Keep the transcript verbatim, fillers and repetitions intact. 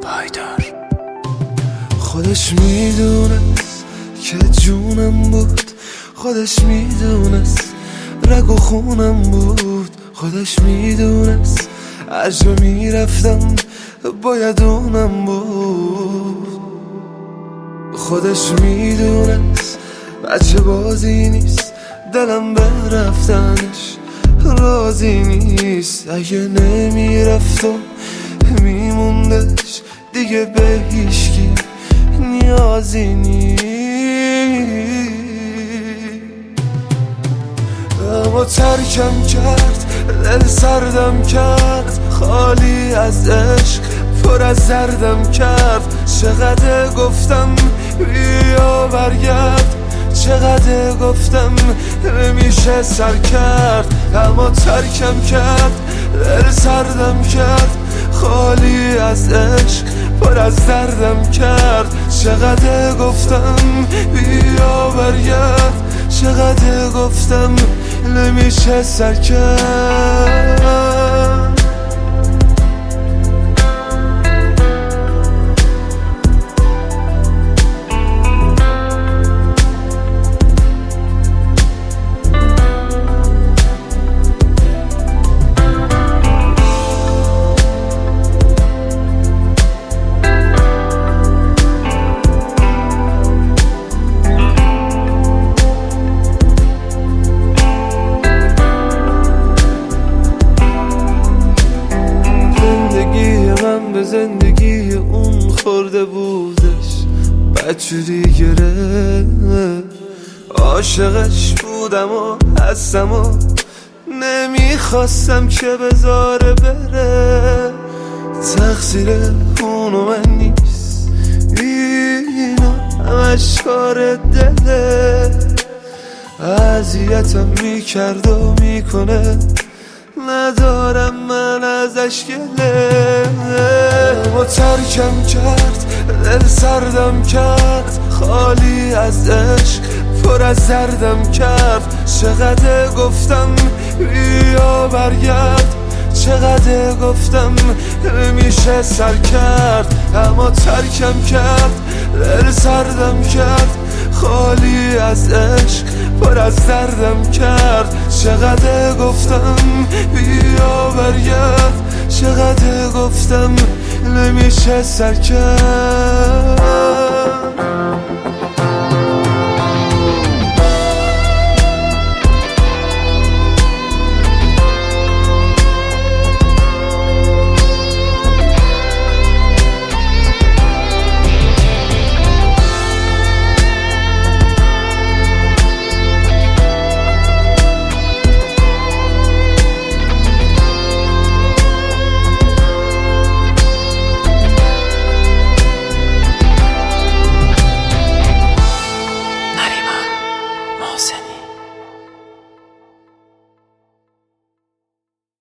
پایدار. خودش میدونست که جونم بود، خودش میدونست رگ و خونم بود، خودش میدونست اجرا میرفتم باید اونم بود. خودش میدونست بچه بازی نیست، دلم به رفتنش راضی نیست. اگه نمیرفت و میموندش دیگه به هیچکی نیازی نیست. اما ترکم کرد، دل سردم کرد، خالی از عشق پر از زردم کرد. چقدر گفتم بیا برگرد، چقدر گفتم نمیشه سر کرد. اما ترکم کرد، دل سردم کرد، خالی از عشق پر از دردم کرد. چقدر گفتم بیا برگرد، چقدر گفتم نمیشه سر کرد. به زندگی اون خورده بودش بدجوری گرفت. عاشقش بودم و هستم و نمیخواستم که بذاره بره. تقصیر اونو من نیست، اینا همش کار دله. اذیتم میکرد و میکنه، ندارم من ازش گله. و ترکم کرد، دل سردم کرد، خالی از عشق پر از زردم کرد. چقدر گفتم بیا برگرد، چقدر گفتم نمیشه سر کرد. اما ترکم کرد، دل سردم کرد، خالی از عشق پر از دردم کرد. چقدر گفتم بیا برگرد، چقدر گفتم نمیشه سر کرد.